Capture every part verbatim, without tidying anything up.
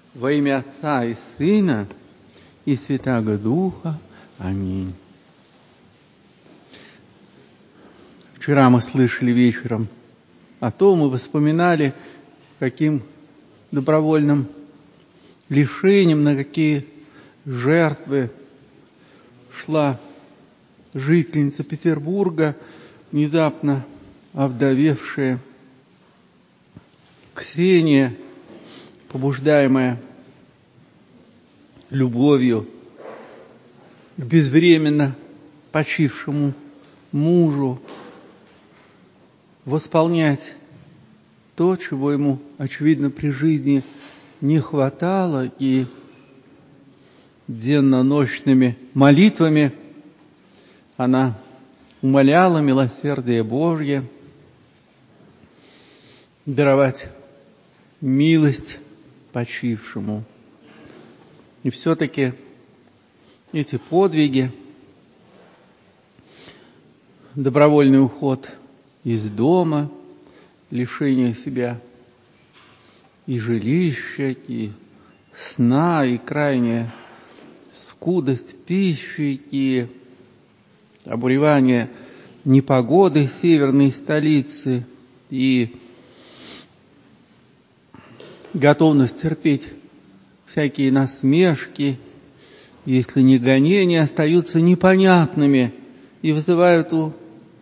Во имя Отца и Сына и Святаго Духа. Аминь. Вчера мы слышали вечером о том и вспоминали, каким добровольным лишением, на какие жертвы шла жительница Петербурга, внезапно овдовевшая Ксения, побуждаемая любовью к безвременно почившему мужу, восполнять то, чего ему, очевидно, при жизни не хватало, и денно-ночными молитвами она умоляла милосердие Божье даровать милость почившему. И все-таки эти подвиги, добровольный уход из дома, лишение себя и жилища, и сна, и крайняя скудость пищи, и обуревание непогоды северной столицы, и готовность терпеть всякие насмешки, если не гонения, остаются непонятными и вызывают у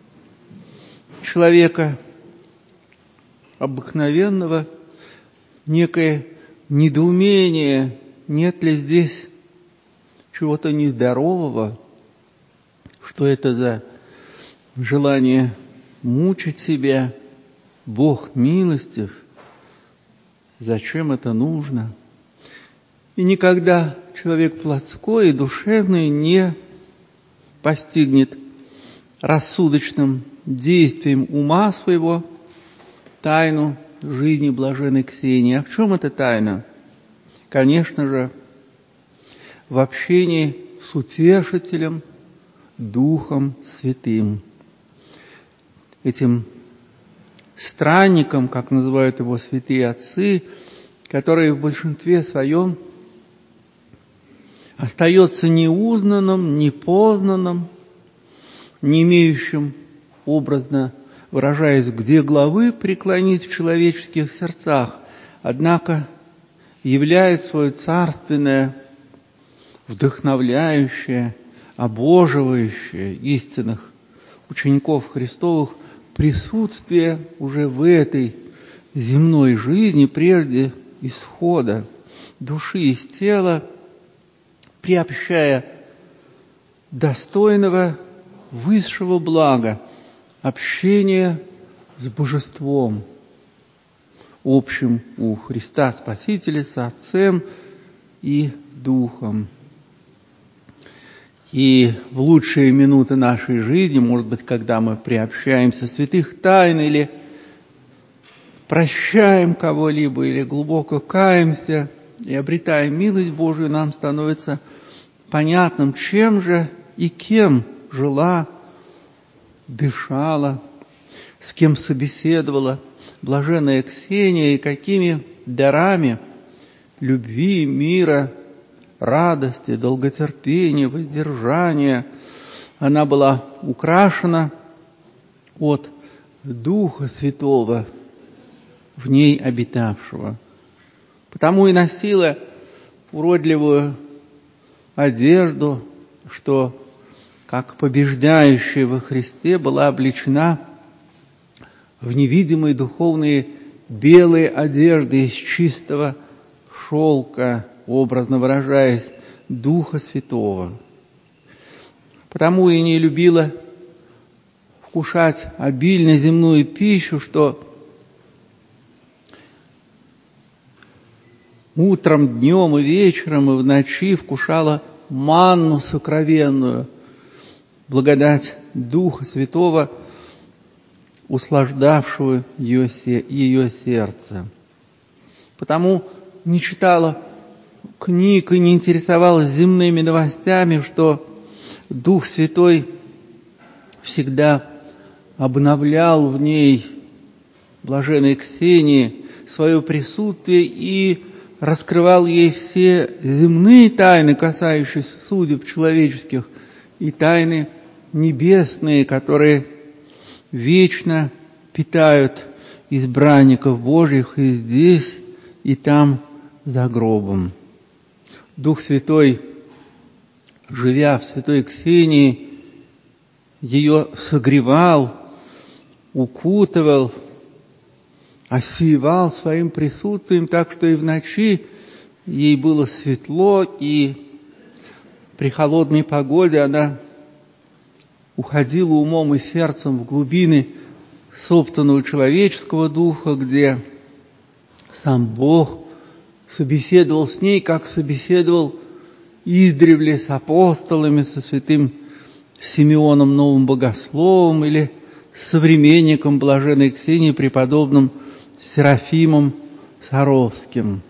человека обыкновенного некое недоумение, нет ли здесь чего-то нездорового, что это за желание мучить себя, Бог милостив, зачем это нужно? И никогда человек плотской и душевный не постигнет рассудочным действием ума своего тайну жизни блаженной Ксении. А в чем эта тайна? Конечно же, в общении с Утешителем, Духом Святым. Этим странником, как называют его святые отцы, который в большинстве своем остается неузнанным, непознанным, не имеющим, образно выражаясь, где главы преклонить в человеческих сердцах, однако являет свое царственное, вдохновляющее, обоживающее истинных учеников Христовых присутствие уже в этой земной жизни, прежде исхода души из тела, приобщая достойного высшего блага общения с Божеством, общим у Христа Спасителя с Отцем и Духом. И в лучшие минуты нашей жизни, может быть, когда мы приобщаемся святых тайн или прощаем кого-либо, или глубоко каемся и обретаем милость Божию, нам становится понятным, чем же и кем жила, дышала, с кем собеседовала блаженная Ксения, и какими дарами любви, мира, радости, долготерпения, воздержания она была украшена от Духа Святого, в ней обитавшего. Потому и носила уродливую одежду, что, как побеждающая во Христе, была облечена в невидимые духовные белые одежды из чистого шелка, образно выражаясь, Духа Святого. Потому и не любила вкушать обильно земную пищу, что утром, днем и вечером, и в ночи вкушала манну сокровенную, благодать Духа Святого, услаждавшую ее, ее сердце. Потому не читала книг и не интересовалась земными новостями, что Дух Святой всегда обновлял в ней, блаженной Ксении, свое присутствие и раскрывал ей все земные тайны, касающиеся судеб человеческих, и тайны небесные, которые вечно питают избранников Божьих и здесь, и там, за гробом. Дух Святой, живя в святой Ксении, ее согревал, укутывал, осеивал своим присутствием, так что и в ночи ей было светло, и при холодной погоде она уходила умом и сердцем в глубины собственного человеческого духа, где сам Бог собеседовал с ней, как собеседовал издревле с апостолами, со святым Симеоном Новым Богословом или с современником блаженной Ксении, преподобным Серафимом Саровским.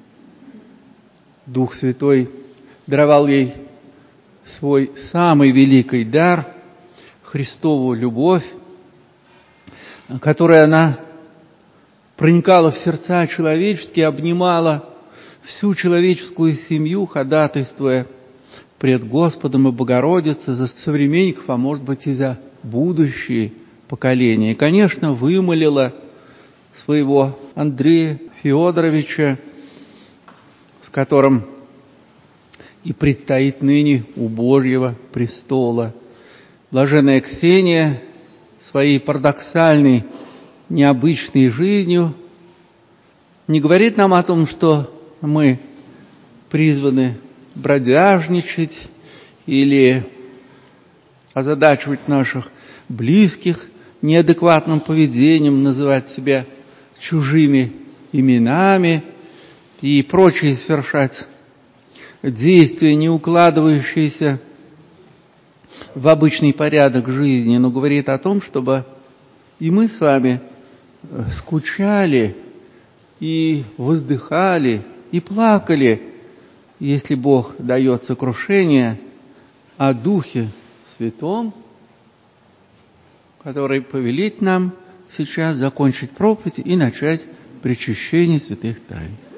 Дух Святой даровал ей свой самый великий дар, Христову любовь, которой она проникала в сердца человеческие, обнимала всю человеческую семью, ходатайствуя пред Господом и Богородицей за современников, а может быть и за будущие поколения. И, конечно, вымолила своего Андрея Феодоровича, с которым и предстоит ныне у Божьего престола. Блаженная Ксения своей парадоксальной, необычной жизнью не говорит нам о том, что мы призваны бродяжничать или озадачивать наших близких неадекватным поведением, называть себя чужими именами и прочие совершать действия, не укладывающиеся в обычный порядок жизни, но говорит о том, чтобы и мы с вами скучали и воздыхали и плакали, если Бог дает сокрушение о Духе Святом, который повелит нам сейчас закончить проповедь и начать причащение святых тайн.